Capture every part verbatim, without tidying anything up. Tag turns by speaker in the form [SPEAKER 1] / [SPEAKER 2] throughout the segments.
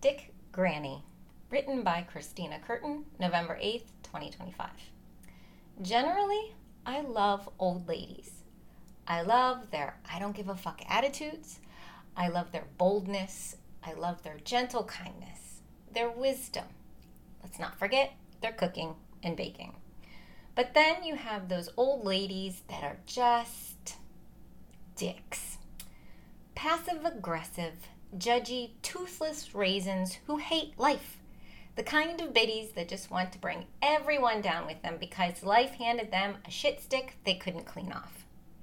[SPEAKER 1] Dick Granny, written by Christina Curtin, November eighth, twenty twenty-five. Generally, I love old ladies. I love their I don't give a fuck attitudes. I love their boldness. I love their gentle kindness, their wisdom. Let's not forget their cooking and baking. But then you have those old ladies that are just dicks. Passive-aggressive, judgy, toothless raisins who hate life. The kind of biddies that just want to bring everyone down with them because life handed them a shit stick they couldn't clean off.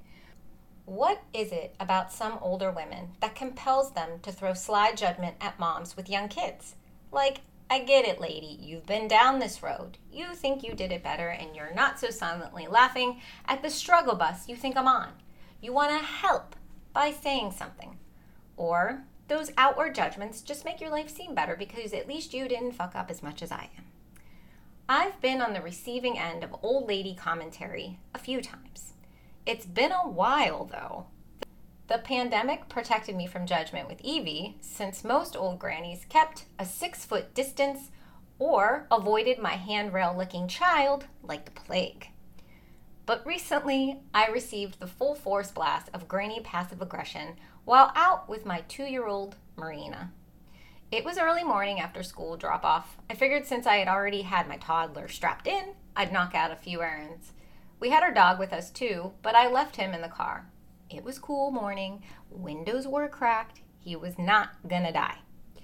[SPEAKER 1] What is it about some older women that compels them to throw sly judgment at moms with young kids? Like, I get it, lady. You've been down this road. You think you did it better, and you're not so silently laughing at the struggle bus you think I'm on. You want to help by saying something. Or those outward judgments just make your life seem better because at least you didn't fuck up as much as I am. I've been on the receiving end of old lady commentary a few times. It's been a while, though. The pandemic protected me from judgment with Evie, since most old grannies kept a six-foot distance or avoided my handrail-licking child like the plague. But recently, I received the full force blast of granny passive aggression while out with my two-year-old Marina. It was early morning after school drop-off. I figured since I had already had my toddler strapped in, I'd knock out a few errands. We had our dog with us too, but I left him in the car. It was cool morning, windows were cracked, he was not gonna die.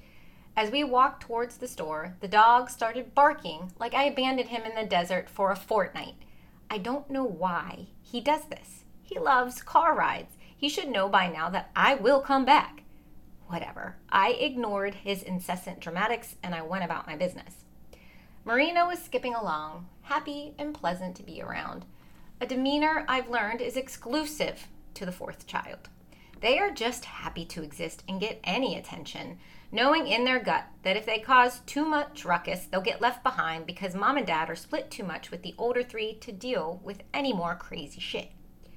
[SPEAKER 1] As we walked towards the store, the dog started barking like I abandoned him in the desert for a fortnight. I don't know why he does this. He loves car rides. He should know by now that I will come back. Whatever. I ignored his incessant dramatics and I went about my business. Marina was skipping along, happy and pleasant to be around. A demeanor I've learned is exclusive to the fourth child. They are just happy to exist and get any attention, knowing in their gut that if they cause too much ruckus, they'll get left behind because mom and dad are split too much with the older three to deal with any more crazy shit.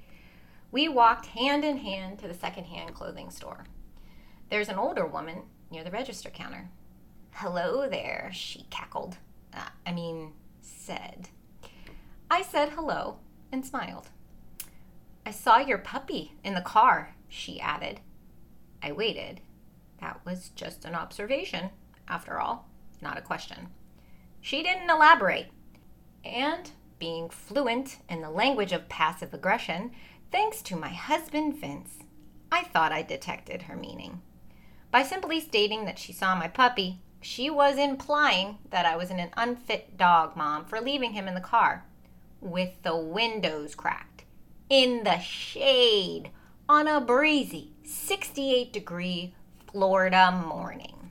[SPEAKER 1] We walked hand in hand to the secondhand clothing store. There's an older woman near the register counter. "Hello there," she cackled. Uh, I mean, said. I said hello and smiled. "I saw your puppy in the car," she added. I waited. That was just an observation, after all, not a question. She didn't elaborate. And, being fluent in the language of passive aggression, thanks to my husband Vince, I thought I detected her meaning. By simply stating that she saw my puppy, she was implying that I was an unfit dog mom for leaving him in the car, with the windows cracked, in the shade, on a breezy sixty-eight degree Florida morning.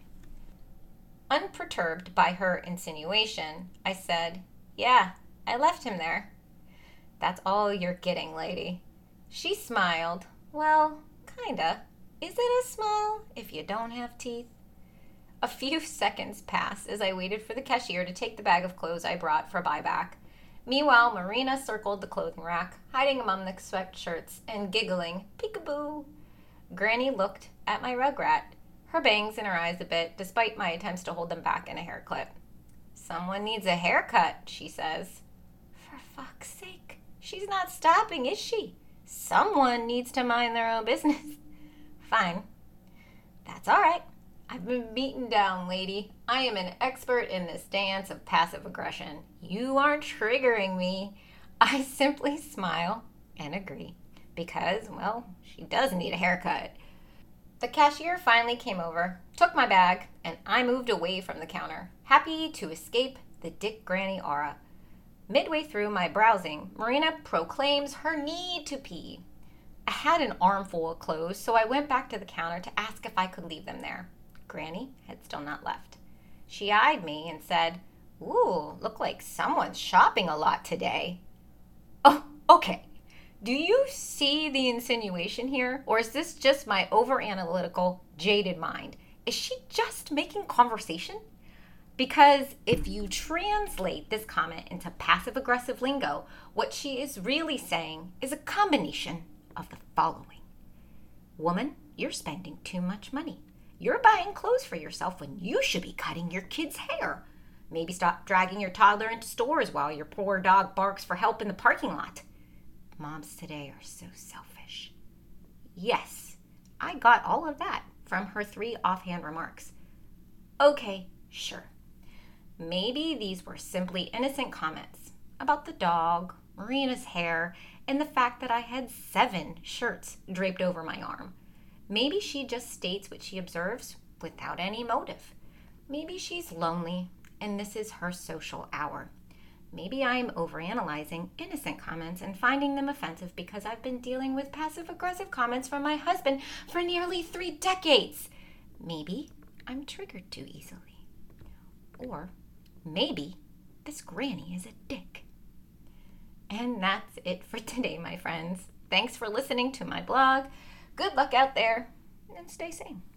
[SPEAKER 1] Unperturbed by her insinuation, I said, "Yeah, I left him there." "That's all you're getting, lady." She smiled. Well, kinda. Is it a smile if you don't have teeth? A few seconds passed as I waited for the cashier to take the bag of clothes I brought for buyback. Meanwhile, Marina circled the clothing rack, hiding among the sweatshirts and giggling, "Peekaboo." Granny looked at my rugrat, her bangs in her eyes a bit, despite my attempts to hold them back in a hair clip. "Someone needs a haircut," she says. For fuck's sake, she's not stopping, is she? Someone needs to mind their own business. Fine. That's all right. I've been beaten down, lady. I am an expert in this dance of passive aggression. You aren't triggering me. I simply smile and agree because, well, she does need a haircut. The cashier finally came over, took my bag, and I moved away from the counter, happy to escape the Dick Granny aura. Midway through my browsing, Marina proclaims her need to pee. I had an armful of clothes, so I went back to the counter to ask if I could leave them there. Granny had still not left. She eyed me and said, "Ooh, look like someone's shopping a lot today." Oh, okay. Do you see the insinuation here? Or is this just my over-analytical, jaded mind? Is she just making conversation? Because if you translate this comment into passive-aggressive lingo, what she is really saying is a combination of the following. Woman, you're spending too much money. You're buying clothes for yourself when you should be cutting your kid's hair. Maybe stop dragging your toddler into stores while your poor dog barks for help in the parking lot. Moms today are so selfish. Yes, I got all of that from her three offhand remarks. Okay, sure. Maybe these were simply innocent comments about the dog, Marina's hair, and the fact that I had seven shirts draped over my arm. Maybe she just states what she observes without any motive. Maybe she's lonely and this is her social hour. Maybe I'm overanalyzing innocent comments and finding them offensive because I've been dealing with passive-aggressive comments from my husband for nearly three decades. Maybe I'm triggered too easily. Or maybe this granny is a dick. And that's it for today, my friends. Thanks for listening to my blog. Good luck out there and stay sane.